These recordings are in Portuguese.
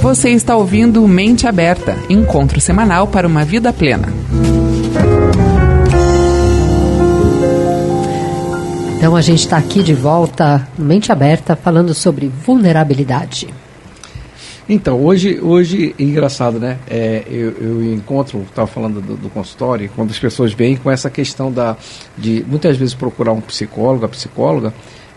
Você está ouvindo Mente Aberta, encontro semanal para uma vida plena. Então a gente está aqui de volta, Mente Aberta, falando sobre vulnerabilidade. Então, hoje engraçado, né? Eu encontro, estava falando do consultório, quando as pessoas vêm com essa questão de muitas vezes procurar um psicólogo, a psicóloga,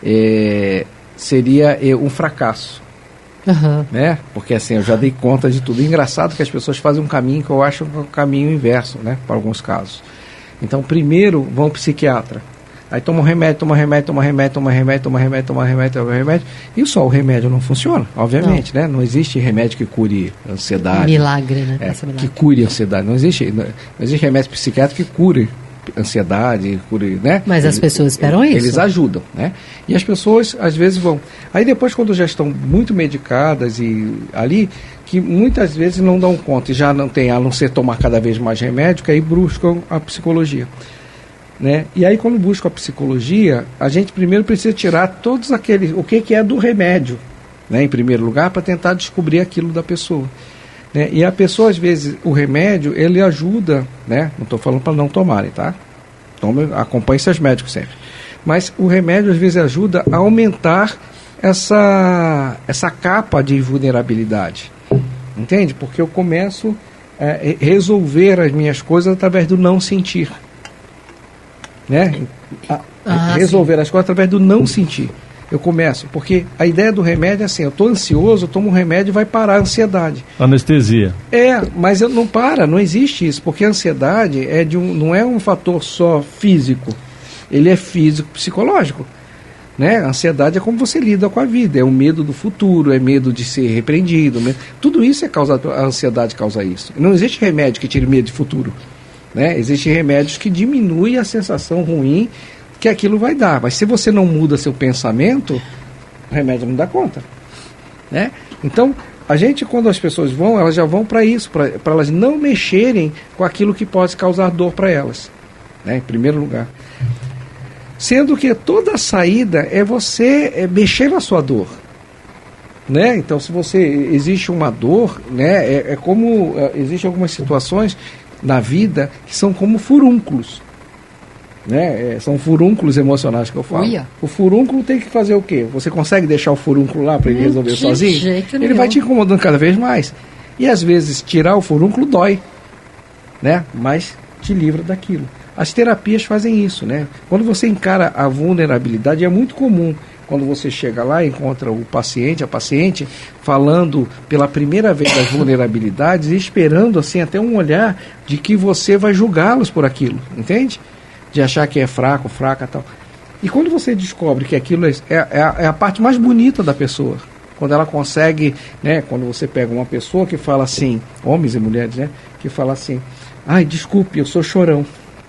seria um fracasso. Uhum. Né? Porque assim, eu já dei conta de tudo. Engraçado que as pessoas fazem um caminho que eu acho um caminho inverso, né? Para alguns casos. Então, primeiro vão ao psiquiatra. Aí toma remédio, e só o remédio não funciona, obviamente, né? Não existe remédio que cure ansiedade. Milagre, né? Que cure ansiedade. Não existe remédio psiquiátrico que cure ansiedade, cure, né? Mas as pessoas esperam isso. Eles ajudam, né? E as pessoas, às vezes, vão. Aí depois, quando já estão muito medicadas e ali, que muitas vezes não dão conta e já não tem, a não ser tomar cada vez mais remédio, que aí buscam a psicologia. Né? E aí quando busca a psicologia, a gente primeiro precisa tirar todos aqueles, o que é do remédio, né? Em primeiro lugar, para tentar descobrir aquilo da pessoa, né? E a pessoa, às vezes, o remédio, ele ajuda, né? Não estou falando para não tomarem, tá? Acompanhe seus médicos sempre. Mas o remédio, às vezes, ajuda a aumentar essa capa de vulnerabilidade, entende? Porque eu começo a resolver as minhas coisas através do não sentir. Né? Resolver sim. As coisas através do não sentir. Eu começo, porque a ideia do remédio é assim, eu estou ansioso, eu tomo um remédio e vai parar a ansiedade. Anestesia. Mas não para, não existe isso, porque a ansiedade não é um fator só físico, ele é físico-psicológico. Né? A ansiedade é como você lida com a vida, é o medo do futuro, é medo de ser repreendido, tudo isso é causado, a ansiedade causa isso. Não existe remédio que tire medo de futuro. Né? Existem remédios que diminuem a sensação ruim que aquilo vai dar, mas se você não muda seu pensamento, o remédio não dá conta, né? Então, quando as pessoas vão, elas já vão para isso, para elas não mexerem com aquilo que pode causar dor para elas, né? Em primeiro lugar, sendo que toda a saída é você mexer na sua dor, né? Então, se existe uma dor, né? Como existem algumas situações na vida que são como furúnculos, né? São furúnculos emocionais que eu falo. Uia. O furúnculo tem que fazer o quê? Você consegue deixar o furúnculo lá para ele resolver sozinho? Ele vai te incomodando cada vez mais. E às vezes tirar o furúnculo dói, né? Mas te livra daquilo. As terapias fazem isso, né? Quando você encara a vulnerabilidade, é muito comum quando você chega lá e encontra o paciente, a paciente, falando pela primeira vez das vulnerabilidades e esperando assim até um olhar de que você vai julgá-los por aquilo, entende? De achar que é fraco, fraca e tal. E quando você descobre que aquilo é a parte mais bonita da pessoa, quando ela consegue, né? Quando você pega uma pessoa que fala assim, homens e mulheres, né? Que fala assim, ai, desculpe, eu sou chorão.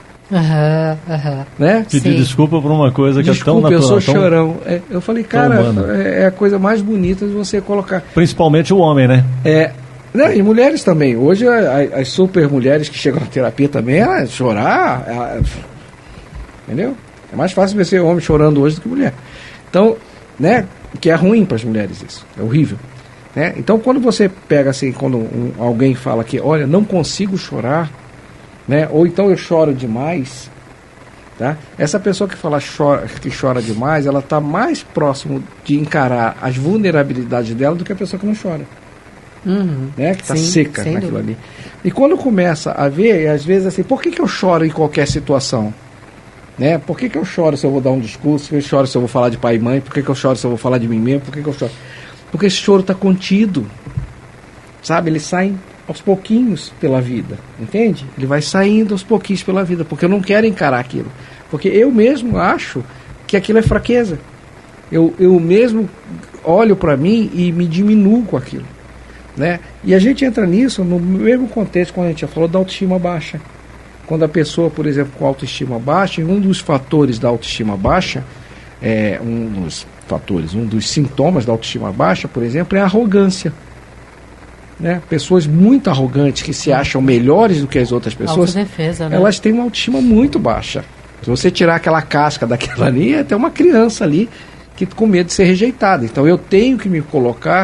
Né? Pedir desculpa por uma coisa que é tão natural. Eu sou chorão. Eu falei, cara, é a coisa mais bonita de você colocar. Principalmente o homem, né? Né? E mulheres também. Hoje as super mulheres que chegam na terapia também, chorar, entendeu? É mais fácil ver ser homem chorando hoje do que mulher. Então, né? Que é ruim para as mulheres isso. É horrível. Né? Então, quando você pega assim, quando alguém fala que, olha, não consigo chorar, né? Ou então eu choro demais, tá? Essa pessoa que chora demais, ela está mais próximo de encarar as vulnerabilidades dela do que a pessoa que não chora, né? Que está seca naquilo ali. E quando começa a ver, às vezes assim, por que eu choro em qualquer situação? Né? Por que eu choro se eu vou dar um discurso? Por que eu choro se eu vou falar de pai e mãe? Por que eu choro se eu vou falar de mim mesmo? Por que eu choro? Porque esse choro está contido, sabe? Ele sai aos pouquinhos pela vida, entende? Ele vai saindo aos pouquinhos pela vida, porque eu não quero encarar aquilo, porque eu mesmo acho que aquilo é fraqueza, eu mesmo olho para mim e me diminuo com aquilo, né? E a gente entra nisso no mesmo contexto quando a gente já falou da autoestima baixa, quando a pessoa, por exemplo, com autoestima baixa, um dos fatores da autoestima baixa, um dos sintomas da autoestima baixa, por exemplo, é a arrogância. Né? Pessoas muito arrogantes que se acham melhores do que as outras pessoas, autodefesa, né? Elas têm uma autoestima muito baixa. Se você tirar aquela casca daquela ali, é até uma criança ali que com medo de ser rejeitada. Então eu tenho que me colocar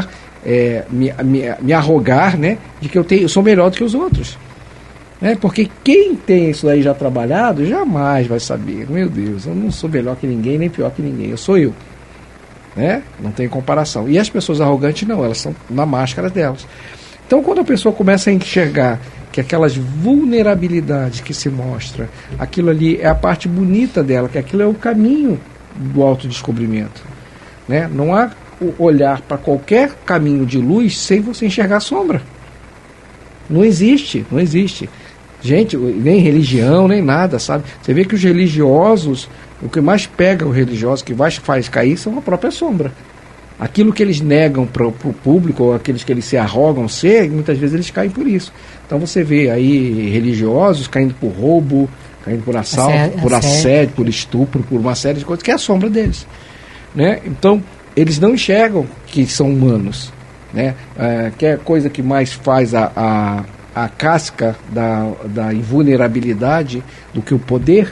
me arrogar, né, de que eu sou melhor do que os outros. Porque quem tem isso aí já trabalhado jamais vai saber. Meu Deus, eu não sou melhor que ninguém, nem pior que ninguém, eu sou eu. Não tem comparação. E as pessoas arrogantes não, elas são na máscara delas. Então, quando a pessoa começa a enxergar que aquelas vulnerabilidades que se mostra, aquilo ali é a parte bonita dela, que aquilo é o caminho do autodescobrimento. Não há olhar para qualquer caminho de luz sem você enxergar a sombra. Não existe. Gente, nem religião, nem nada, sabe? Você vê que os religiosos, o que mais pega o religioso, que mais faz cair, são a própria sombra. Aquilo que eles negam para o público, ou aqueles que eles se arrogam ser, muitas vezes eles caem por isso. Então você vê aí religiosos caindo por roubo, caindo por assalto, por assédio, por estupro, por uma série de coisas, que é a sombra deles. Então, eles não enxergam que são humanos. Que é a coisa que mais faz a casca da invulnerabilidade do que o poder.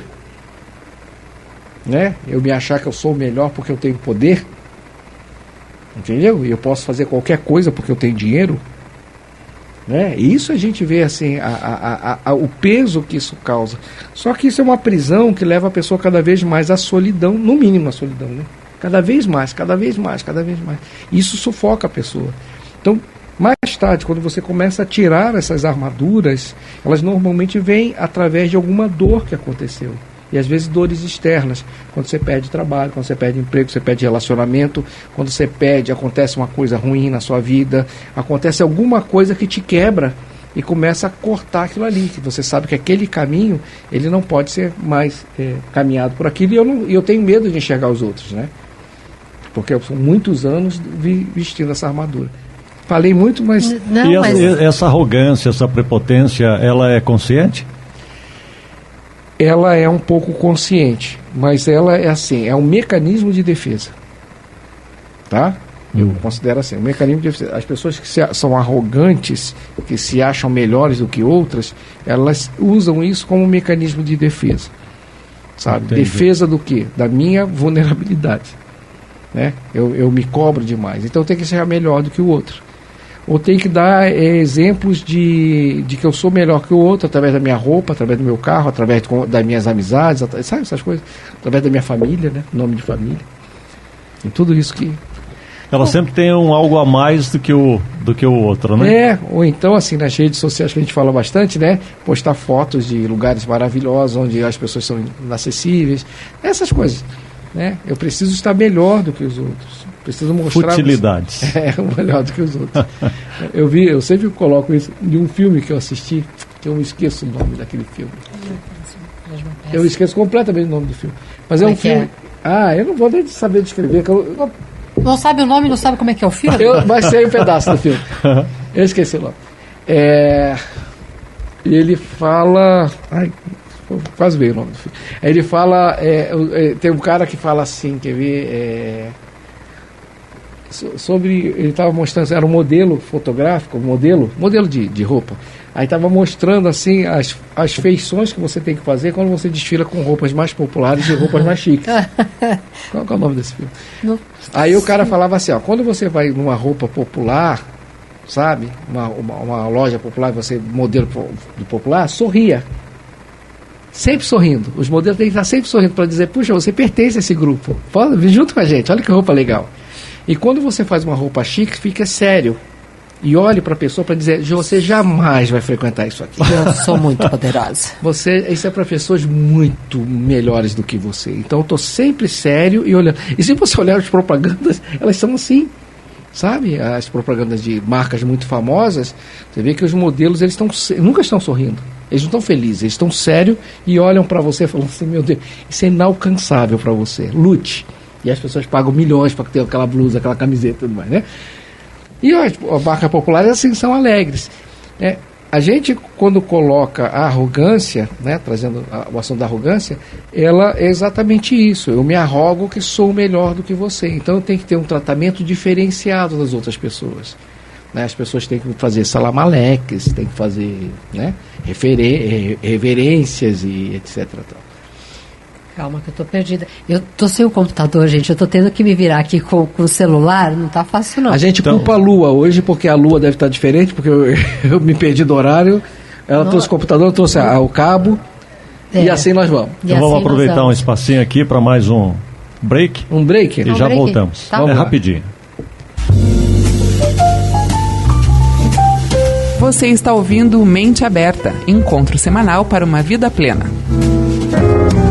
Eu me achar que eu sou o melhor porque eu tenho poder, entendeu? E eu posso fazer qualquer coisa porque eu tenho dinheiro. Isso a gente vê assim, o peso que isso causa. Só que isso é uma prisão que leva a pessoa cada vez mais à solidão, no mínimo à solidão, cada vez mais. Isso sufoca a pessoa. Então, mais tarde, quando você começa a tirar essas armaduras, elas normalmente vêm através de alguma dor que aconteceu. E às vezes dores externas, quando você perde trabalho, quando você perde emprego, você perde relacionamento, quando você acontece uma coisa ruim na sua vida, acontece alguma coisa que te quebra e começa a cortar aquilo ali, que você sabe que aquele caminho, ele não pode ser mais caminhado por aquilo, e eu tenho medo de enxergar os outros, porque são muitos anos vestindo essa armadura. Falei muito, mas... Essa arrogância, essa prepotência, ela é consciente? Ela é um pouco consciente, mas ela é assim, é um mecanismo de defesa. Tá? Eu considero assim, um mecanismo de defesa. As pessoas que são arrogantes, que se acham melhores do que outras, elas usam isso como um mecanismo de defesa. Sabe? Entendi. Defesa do quê? Da minha vulnerabilidade. Eu me cobro demais, então eu tenho que ser melhor do que o outro. Ou tenho que dar exemplos de que eu sou melhor que o outro, através da minha roupa, através do meu carro, através das minhas amizades, sabe essas coisas? Através da minha família, nome de família. E tudo isso que... Ela sempre tem algo a mais do que o outro, ou então assim, nas redes sociais que a gente fala bastante, postar fotos de lugares maravilhosos, onde as pessoas são inacessíveis, essas coisas. Eu preciso estar melhor do que os outros. Preciso mostrar... Futilidades. Melhor do que os outros. Eu sempre coloco isso de um filme que eu assisti, que eu esqueço o nome daquele filme. Eu esqueço completamente o nome do filme. Mas é um filme... eu não vou nem saber descrever. Não sabe o nome, não sabe como é que é o filme? Vai ser um pedaço do filme. Eu esqueci o nome. E ele fala... quase veio o nome do filme. Ele fala... tem um cara que fala assim, quer ver... sobre... Ele estava mostrando... Era um modelo fotográfico, modelo de roupa. Aí estava mostrando assim as feições que você tem que fazer quando você desfila com roupas mais populares e roupas mais chiques. Qual é o nome desse filme? Não. Aí o cara falava assim, quando você vai numa roupa popular, sabe? Uma loja popular, você modelo do popular, sorria. Sempre sorrindo. Os modelos têm que estar sempre sorrindo para dizer, puxa, você pertence a esse grupo. Vem junto com a gente, olha que roupa legal. E quando você faz uma roupa chique, fica sério. E olhe para a pessoa para dizer, você jamais vai frequentar isso aqui. Eu sou muito poderosa. Isso é para pessoas muito melhores do que você. Então eu estou sempre sério e olhando. E se você olhar as propagandas, elas são assim. Sabe? As propagandas de marcas muito famosas, você vê que os modelos nunca estão sorrindo. Eles não estão felizes, eles estão sérios e olham para você e falam assim, meu Deus, isso é inalcançável para você. Lute. E as pessoas pagam milhões para ter aquela blusa, aquela camiseta e tudo mais, E as marcas populares assim são alegres. A gente, quando coloca a arrogância, trazendo o assunto da arrogância, ela é exatamente isso. Eu me arrogo que sou melhor do que você. Então eu tenho que ter um tratamento diferenciado das outras pessoas. As pessoas têm que fazer salamaleques, têm que fazer reverências e etc. Calma que eu tô perdida. Eu tô sem o computador, gente. Eu tô tendo que me virar aqui com o celular. Não tá fácil, não. A gente culpa a Lua hoje, porque a Lua deve estar diferente, porque eu me perdi do horário. Ela trouxe o computador, eu trouxe o cabo. E assim nós vamos. Então vamos aproveitar um espacinho aqui para mais um break. Um break? E já voltamos. Tá. É rapidinho. Você está ouvindo Mente Aberta, encontro semanal para uma vida plena.